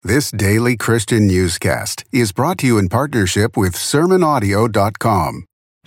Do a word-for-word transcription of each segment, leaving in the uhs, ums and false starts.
This daily Christian newscast is brought to you in partnership with sermon audio dot com.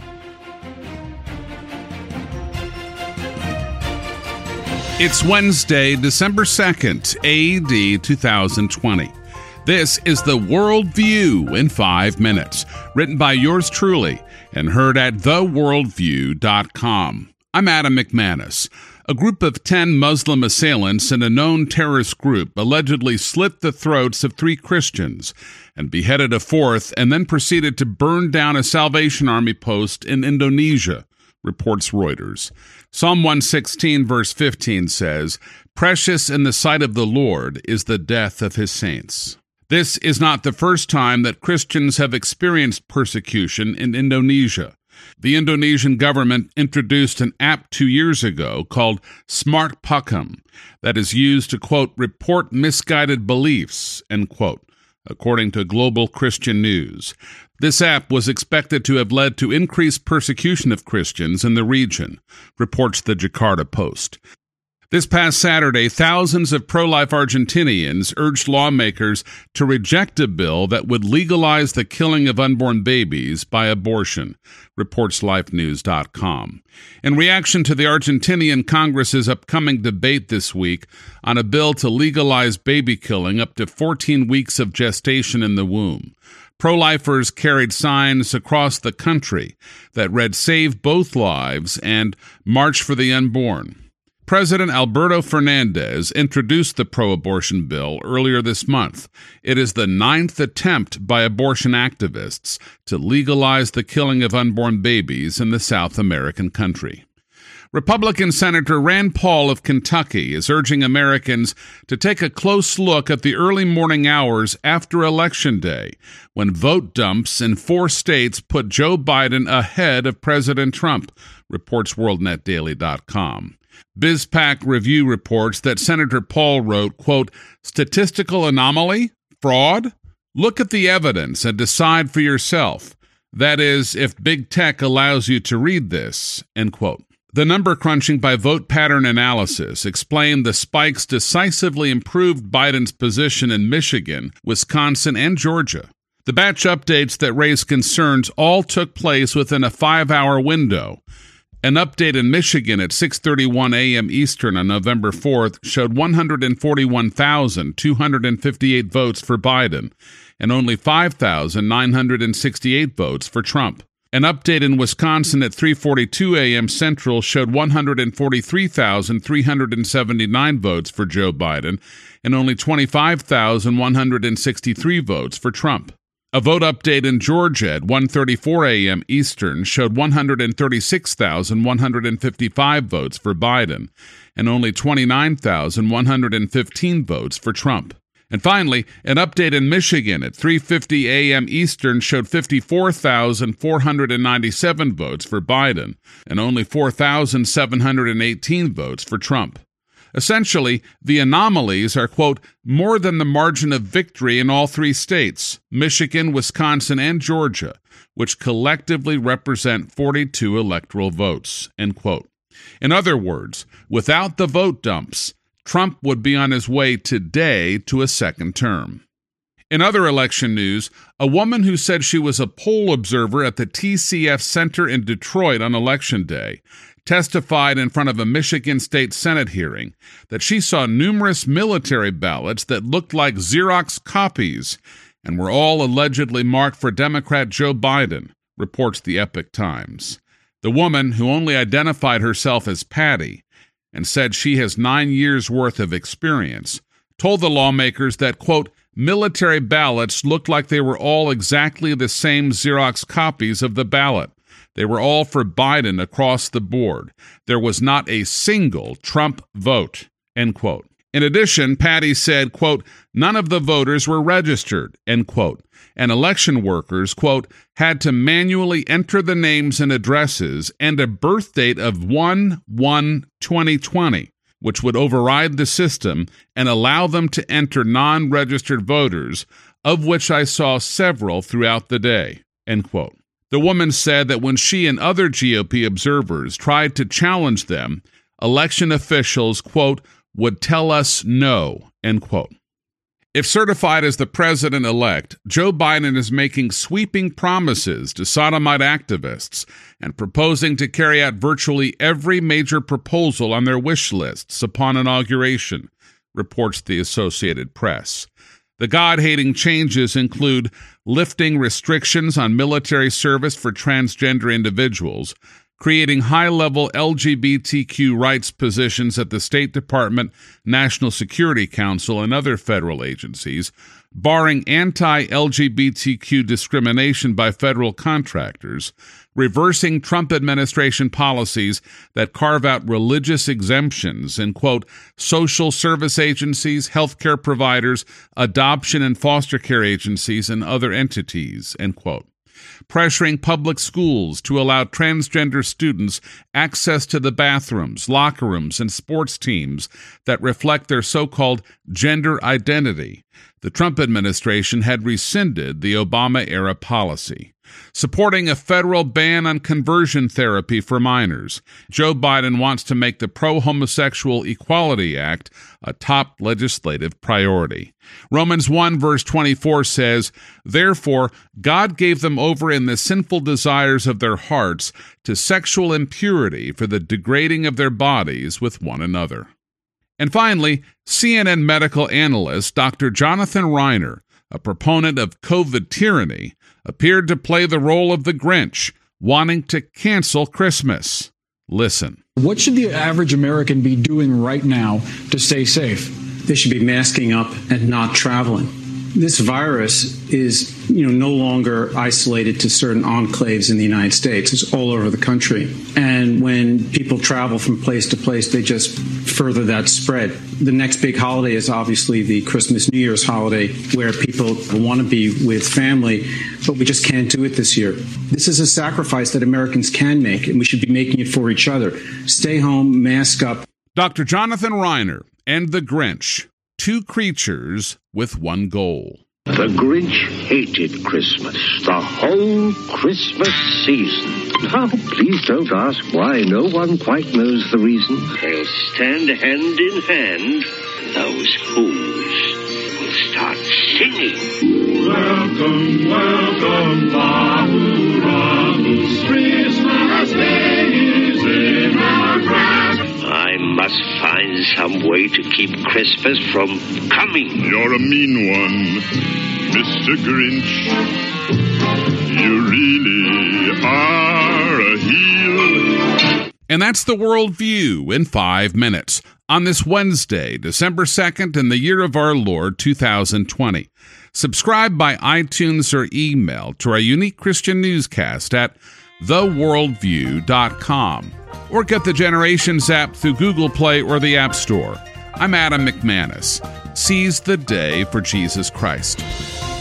It's Wednesday, December second, A D two thousand twenty. This is the Worldview in five minutes, written by yours truly and heard at the worldview dot com. I'm Adam McManus. A group of ten Muslim assailants in a known terrorist group allegedly slit the throats of three Christians and beheaded a fourth and then proceeded to burn down a Salvation Army post in Indonesia, reports Reuters. Psalm one sixteen verse fifteen says, "Precious in the sight of the Lord is the death of his saints." This is not the first time that Christians have experienced persecution in Indonesia. The Indonesian government introduced an app two years ago called Smart Pakem that is used to, quote, report misguided beliefs, end quote, according to Global Christian News. This app was expected to have led to increased persecution of Christians in the region, reports the Jakarta Post. This past Saturday, thousands of pro-life Argentinians urged lawmakers to reject a bill that would legalize the killing of unborn babies by abortion, reports life news dot com. In reaction to the Argentinian Congress's upcoming debate this week on a bill to legalize baby killing up to fourteen weeks of gestation in the womb, pro-lifers carried signs across the country that read "Save Both Lives" and "March for the Unborn." President Alberto Fernandez introduced the pro-abortion bill earlier this month. It is the ninth attempt by abortion activists to legalize the killing of unborn babies in the South American country. Republican Senator Rand Paul of Kentucky is urging Americans to take a close look at the early morning hours after Election Day, when vote dumps in four states put Joe Biden ahead of President Trump, reports world net daily dot com. BizPac Review reports that Senator Paul wrote, quote, "Statistical anomaly? Fraud? Look at the evidence and decide for yourself. That is, if big tech allows you to read this," end quote. The number crunching by vote pattern analysis explained the spikes decisively improved Biden's position in Michigan, Wisconsin, and Georgia. The batch updates that raised concerns all took place within a five-hour window. An update in Michigan at six thirty-one a.m. Eastern on November fourth showed one hundred forty-one thousand two hundred fifty-eight votes for Biden and only five thousand nine hundred sixty-eight votes for Trump. An update in Wisconsin at three forty-two a.m. Central showed one hundred forty-three thousand three hundred seventy-nine votes for Joe Biden and only twenty-five thousand one hundred sixty-three votes for Trump. A vote update in Georgia at one thirty-four a.m. Eastern showed one hundred thirty-six thousand one hundred fifty-five votes for Biden and only twenty-nine thousand one hundred fifteen votes for Trump. And finally, an update in Michigan at three fifty a.m. Eastern showed fifty-four thousand four hundred ninety-seven votes for Biden and only four thousand seven hundred eighteen votes for Trump. Essentially, the anomalies are, quote, more than the margin of victory in all three states, Michigan, Wisconsin, and Georgia, which collectively represent forty-two electoral votes, end quote. In other words, without the vote dumps, Trump would be on his way today to a second term. In other election news, a woman who said she was a poll observer at the T C F Center in Detroit on Election Day testified in front of a Michigan State Senate hearing that she saw numerous military ballots that looked like Xerox copies and were all allegedly marked for Democrat Joe Biden, reports the Epoch Times. The woman, who only identified herself as Patty and said she has nine years' worth of experience, told the lawmakers that, quote, military ballots looked like they were all exactly the same Xerox copies of the ballot. They were all for Biden across the board. There was not a single Trump vote, end quote. In addition, Patty said, quote, none of the voters were registered, end quote, and election workers, quote, had to manually enter the names and addresses and a birth date of one one twenty twenty, which would override the system and allow them to enter non-registered voters, of which I saw several throughout the day, end quote. The woman said that when she and other G O P observers tried to challenge them, election officials, quote, would tell us no, end quote. If certified as the president-elect, Joe Biden is making sweeping promises to sodomite activists and proposing to carry out virtually every major proposal on their wish lists upon inauguration, reports the Associated Press. The God-hating changes include lifting restrictions on military service for transgender individuals, creating high-level L G B T Q rights positions at the State Department, National Security Council, and other federal agencies, barring anti-L G B T Q discrimination by federal contractors, reversing Trump administration policies that carve out religious exemptions in, quote, social service agencies, healthcare providers, adoption and foster care agencies, and other entities, end quote. Pressuring public schools to allow transgender students access to the bathrooms, locker rooms, and sports teams that reflect their so-called gender identity. The Trump administration had rescinded the Obama-era policy. Supporting a federal ban on conversion therapy for minors, Joe Biden wants to make the Pro-Homosexual Equality Act a top legislative priority. Romans one verse twenty-four says, "Therefore, God gave them over in the sinful desires of their hearts to sexual impurity for the degrading of their bodies with one another." And finally, C N N medical analyst Doctor Jonathan Reiner, a proponent of COVID tyranny, appeared to play the role of the Grinch, wanting to cancel Christmas. Listen. What should the average American be doing right now to stay safe? They should be masking up and not traveling. This virus is, you know, no longer isolated to certain enclaves in the United States. It's all over the country. And when people travel from place to place, they just further that spread. The next big holiday is obviously the Christmas, New Year's holiday, where people want to be with family, but we just can't do it this year. This is a sacrifice that Americans can make, and we should be making it for each other. Stay home, mask up. Doctor Jonathan Reiner and the Grinch. Two creatures with one goal. The Grinch hated Christmas, the whole Christmas season. Now, please don't ask why. No one quite knows the reason. They'll stand hand in hand. Those fools will start singing. Welcome, welcome, Bahoo, Christmas Day is in our grasp. I must find some way to keep Christmas from coming. You're a mean one, Mister Grinch. You really are a heel. And that's the World View in five minutes on this Wednesday, December second, in the year of our Lord, two thousand twenty. Subscribe by iTunes or email to our unique Christian newscast at the worldview dot com. Or get the Generations app through Google Play or the App Store. I'm Adam McManus. Seize the day for Jesus Christ.